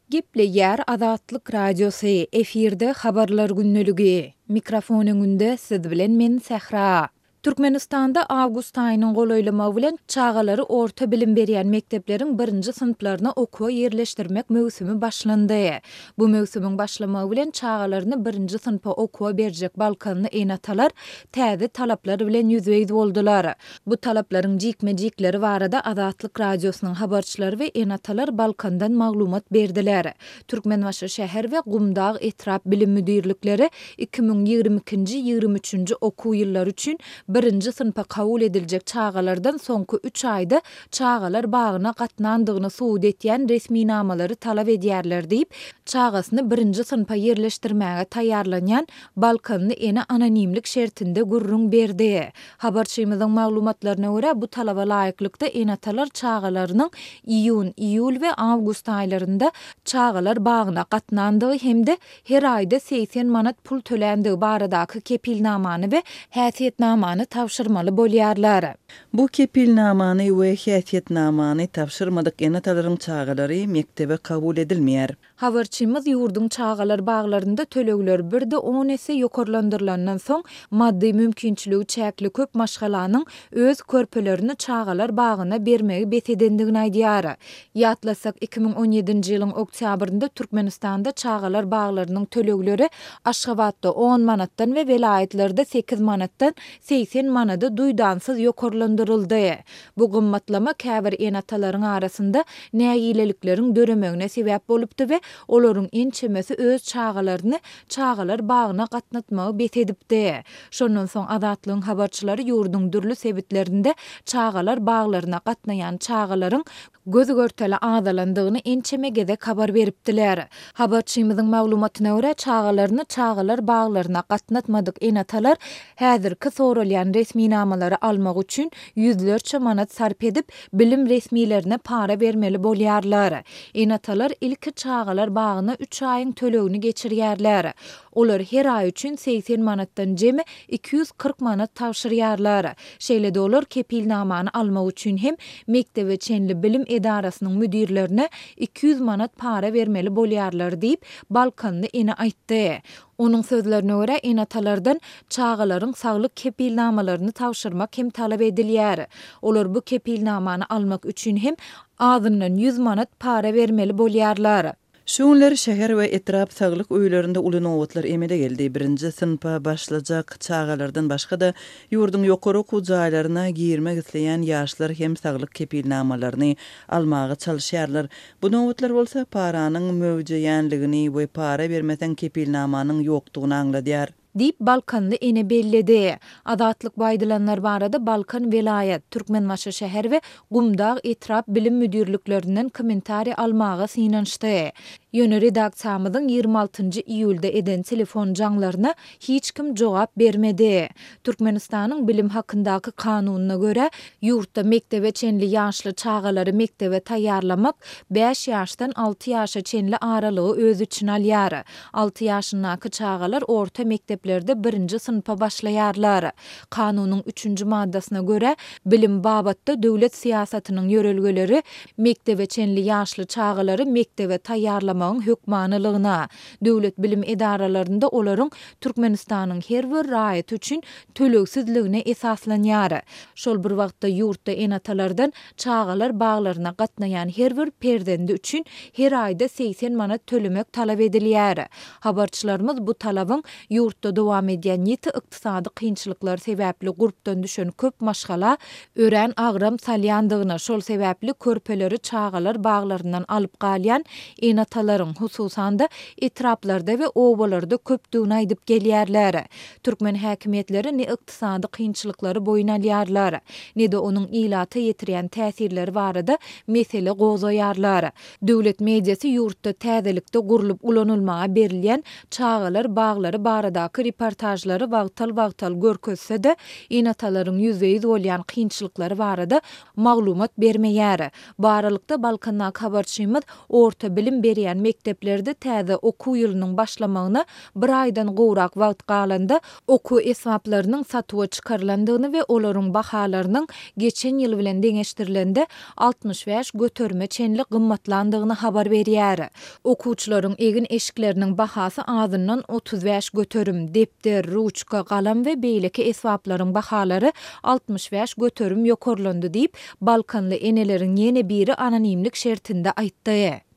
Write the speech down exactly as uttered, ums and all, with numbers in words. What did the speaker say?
Gepleýär Azatlyk Radiosu efirde habarlar günneligi. Mikrofonunde siz bilen men Sehra. Türkmenistanda awgust aýynyň golaýlama bilen çağalary orta bilim berýän mektepleriň birinji synplaryna okuwa ýerleşdirmek möwsümi başlandy. Bu möwsümiň başlamagy bilen çağalaryny birinji synpa okuwa berjek balkanyny eýnatalar täze talaplar bilen ýüzbeýiz boldular. Bu talaplaryň jikme-jikleri barada Azatlyk Radiosynyň habarçylary we eýnatalar balkandan maglumat berdiler. Türkmenbaşy şäher we Gumdag etrap bilim müdirlikleri iki bin ýygrimi ikinji ýygrimi üçinji okuw ýyllary üçin birinji sınıfa kabul ediljek çağalardan soňky üç aýda çağalar bagyna gatnandygyny suwd etýän resmi namalary talap edýärler diýip çağasyny birinji sınıfa ýerleşdirmäge taýýarlanýan balkanyny ene anonimlik şertinde gurrun berdi. Habarçymyzyň maglumatlaryna görä bu talaba laýyklykda enatalar çağalarynyň iýun, iýul we awgust aýlarynda çağalar bagyna gatnandygy hemde her aýda seksen manat pul tölendigi baradaky kepilnamany we häsiýetnamany tawşyrmaly bolýarlar. Bu kepilnamany we häsiýetnamany tawşyrmadyk enatalaryň çağalary mektebe kabul edilmeýär. Habarçymyz ýurduň çağalar baglarynda tölegler birde on ese ýokarlandyrlandan soň maddi mümkinçiligi çäkli köp maşgalanyň öz körpelerini çağalar bagyna bermegi betedendigini aýdýar. Ýatlasak iki bin on ýedinji ýylyň oktýabrynda Türkmenistanda çağalar baglarynyň tölegleri Aşgabatda on manatdan we welaýetlerde sekiz manatdan seksen manada duýdansyz ýokarlandyryldy. Bu gymmatlama käbir enatalaryň arasynda näýilelikleriň döremegine sebäp bolupdy we olaryň ençemesi öz çağalaryny çağalar bagyna gatnatmagy betedipdi. Şondan soň Azatlygyň habarçylary ýurduň dürli sebitlerinde çağalar baglaryna gatnaýan çağalaryň göz görteli azalandygyny ençemegede habar beripdiler. Habarçymyzyň maglumatyna görä çağalaryny çağalar baglaryna gatnatmadyk enatalar häzirki sorulýan resmi namalary almak üçin ýüzlerçe manat sarp edip bilim resmilerine para bermeli bolýarlar. Enatalar ilki çağalar bagyna üç aýyň tölegini geçirýärler. Olar her aý üçin seksen manatdan jemi iki yüz kırk manat tawşyrýarlar. Şeýle-de olar kepilnamany almak üçin hem mektebe çenli bilim edarasynyň müdirlerine iki yüz manat para bermeli bolýarlar diýip balkanyny ene aýtdy. Onun sözlerine görä enatalardan çağalaryň saglyk kepilnamalaryny tawşyrmak hem talap edilýär. Olar bu kepilnamany almak üçin hem azyndan yüz manat para bermeli bolýarlar. Şuňlar şäher we etrap saglyk öýlerinde uly nowatlar emede geldi. Birinji sınıfa başlajak çağalardan başga da ýurduň ýokary okuw jaýlaryna girmek isleýän ýaşlar hem saglyk kepilnamalaryny almagy çalyşýarlar. Bu nowatlar bolsa paranyň möwjeýänligini we para bermesen kepilnamanyň ýokdugyny aňladýar. Dip Balkanlı ene belledi. Azatlyk baýdylanlar barada Balkan welaýat, Türkmenbaşy şäher we Gumdag etrap bilim müdirliklerinden kommentari almagy synanşdy. Ýöne redaksiýamyzyň ýygrimi altynjy iýulda eden telefon jaňlaryna hiç kim jogap bermedi. Türkmenistanyň bilim hakyndaky kanunyna görä ýurtda mektebe çenli ýaşly çağalary mektebe taýýarlamak beş ýaşdan alty ýaşa çenli aralygy öz üçin alýar. alty ýaşyndaky çağalar orta mekteplerde birinji sınıfa başlaýarlar. Kanunyň üçünji maddasyna görä bilim babatda döwlet siýasatynyň ýörelgeleri mektebe çenli ýaşly çağalary mektebe taýýarlamak hükmanlygyna, döwlet bilim edaralarynda olaryň Türkmenistanyň her bir raýat üçin tölegsizligine esaslanýar. Şol bir wagtda ýurtda enatalardan çağalar baglaryna gatnaýan her bir perdendi üçin her aýda seksen manat tölemek talap edilýär. Habarçylarymyz bu talabyň ýurtda dowam edýän ýeti ykdysady kynçylyklar sebäpli gurupdan düşen köp maşgala örän agram salýandygyna, şol sebäpli körpeleri çağalar baglaryndan alyp galýan enatalar hususan da etraplarda we obalarda köpdüğünü aýdyp gelýärler. Türkmen häkimetleri ne ykdysady kynçylyklary boyun alýarlar, ne de onuň ilata ýetirýän täsirleri barada mesele gozaýarlar. Döwlet mediasy ýurtda täzelikde gurulup ulanylmaga berilýän çağalar baglary baradaky reportajlary wagtal-wagtal görkezse de enatalaryň ýüzbeýiz bolýan kynçylyklary barada maglumat bermeýär. Baralykda Balkandaky habarçymyz orta bilim berýän bolýan mekteplerde täze okuw ýylynyň başlamagyna bir aýdan gowrak wagt galanda okuw esbaplarynyň satyga çykarlandygyny we olaryň bahalarynyň geçen ýyl bilen deňeşdirilende altmış beş göterme çenli gymmatlandygyny habar berýär. Okuwçylaryň egin eşikleriniň bahasy azyndan otuz beş göterim, depter, ruçka, galam we beýleki esbaplaryň bahalary altmış beş göterim ýokarlandy diýip Balkanly eneleriň ýene biri anonimlik şertinde aýtdy.